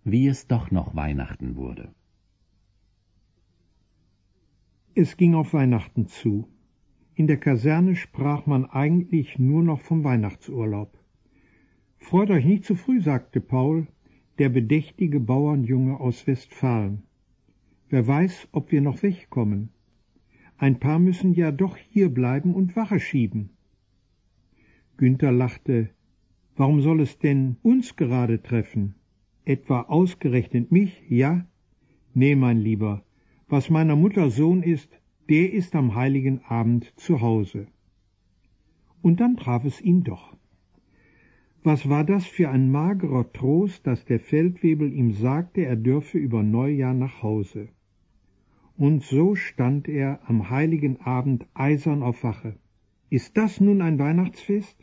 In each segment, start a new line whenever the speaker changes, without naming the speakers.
wie es doch noch Weihnachten wurde.
Es ging auf Weihnachten zu. In der Kaserne sprach man eigentlich nur noch vom Weihnachtsurlaub. »Freut euch nicht zu früh«, sagte Paul, der bedächtige Bauernjunge aus Westfalen. »Wer weiß, ob wir noch wegkommen. Ein paar müssen ja doch hier bleiben und Wache schieben.« Günther lachte. »Warum soll es denn uns gerade treffen? Etwa ausgerechnet mich, ja? Nee, mein Lieber, was meiner Mutter Sohn ist, der ist am heiligen Abend zu Hause.« Und dann traf es ihn doch. Was war das für ein magerer Trost, dass der Feldwebel ihm sagte, er dürfe über Neujahr nach Hause. Und so stand er am heiligen Abend eisern auf Wache. Ist das nun ein Weihnachtsfest?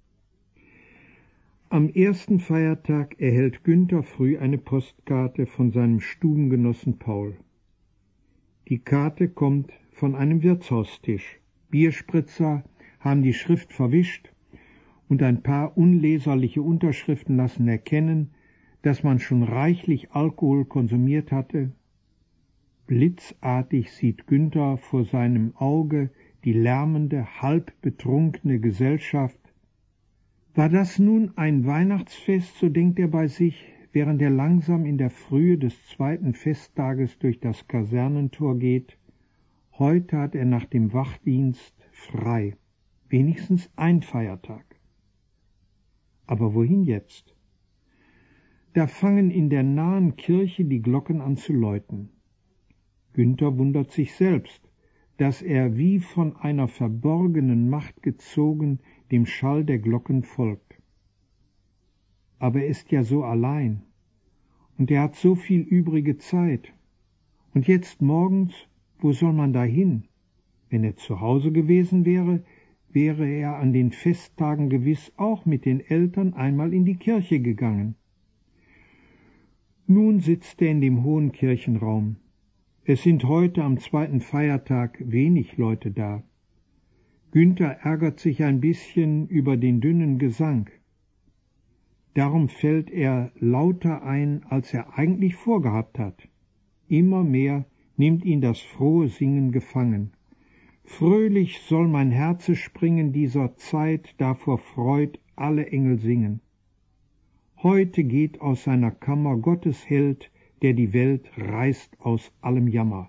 Am ersten Feiertag erhält Günther früh eine Postkarte von seinem Stubengenossen Paul. Die Karte kommt von einem Wirtshaustisch. Bierspritzer haben die Schrift verwischt und ein paar unleserliche Unterschriften lassen erkennen, dass man schon reichlich Alkohol konsumiert hatte. Blitzartig sieht Günther vor seinem Auge die lärmende, halb betrunkene Gesellschaft. War das nun ein Weihnachtsfest, so denkt er bei sich, während er langsam in der Frühe des zweiten Festtages durch das Kasernentor geht. Heute hat er nach dem Wachdienst frei, wenigstens ein Feiertag. Aber wohin jetzt? Da fangen in der nahen Kirche die Glocken an zu läuten. Günther wundert sich selbst, dass er wie von einer verborgenen Macht gezogen dem Schall der Glocken folgt. Aber er ist ja so allein, und er hat so viel übrige Zeit. Und jetzt morgens, wo soll man da hin? Wenn er zu Hause gewesen wäre, wäre er an den Festtagen gewiss auch mit den Eltern einmal in die Kirche gegangen. Nun sitzt er in dem hohen Kirchenraum. Es sind heute am zweiten Feiertag wenig Leute da. Günther ärgert sich ein bisschen über den dünnen Gesang. Darum fällt er lauter ein, als er eigentlich vorgehabt hat. Immer mehr nimmt ihn das frohe Singen gefangen. Fröhlich soll mein Herze springen dieser Zeit, da vor Freud alle Engel singen. Heute geht aus seiner Kammer Gottes Held, der die Welt reißt aus allem Jammer.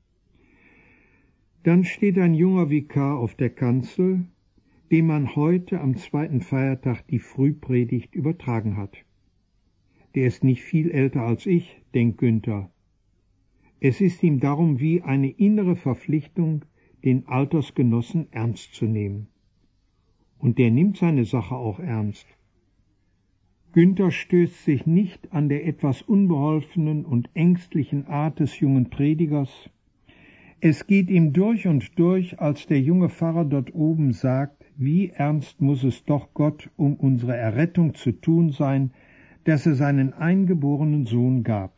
Dann steht ein junger Vikar auf der Kanzel, dem man heute am zweiten Feiertag die Frühpredigt übertragen hat. Der ist nicht viel älter als ich, denkt Günther. Es ist ihm darum wie eine innere Verpflichtung, den Altersgenossen ernst zu nehmen. Und der nimmt seine Sache auch ernst. Günther stößt sich nicht an der etwas unbeholfenen und ängstlichen Art des jungen Predigers. Es geht ihm durch und durch, als der junge Pfarrer dort oben sagt, wie ernst muss es doch Gott um unsere Errettung zu tun sein, dass er seinen eingeborenen Sohn gab.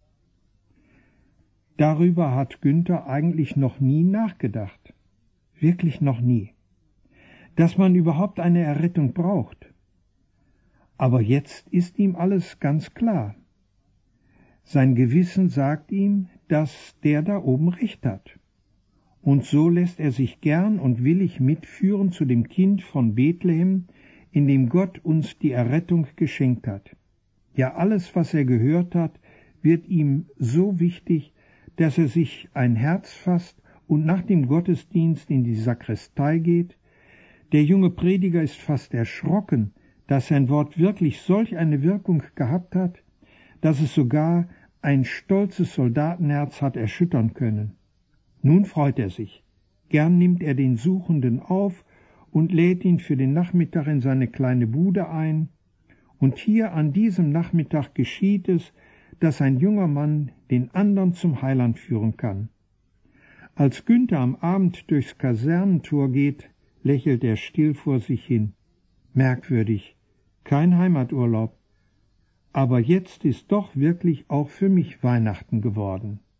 Darüber hat Günther eigentlich noch nie nachgedacht. Wirklich noch nie. Dass man überhaupt eine Errettung braucht. Aber jetzt ist ihm alles ganz klar. Sein Gewissen sagt ihm, dass der da oben recht hat. Und so lässt er sich gern und willig mitführen zu dem Kind von Bethlehem, in dem Gott uns die Errettung geschenkt hat. Ja, alles, was er gehört hat, wird ihm so wichtig, dass er sich ein Herz fasst und nach dem Gottesdienst in die Sakristei geht. Der junge Prediger ist fast erschrocken, dass sein Wort wirklich solch eine Wirkung gehabt hat, dass es sogar ein stolzes Soldatenherz hat erschüttern können. Nun freut er sich. Gern nimmt er den Suchenden auf und lädt ihn für den Nachmittag in seine kleine Bude ein. Und hier an diesem Nachmittag geschieht es, dass ein junger Mann den anderen zum Heiland führen kann. Als Günther am Abend durchs Kasernentor geht, lächelt er still vor sich hin. Merkwürdig, kein Heimaturlaub. Aber jetzt ist doch wirklich auch für mich Weihnachten geworden.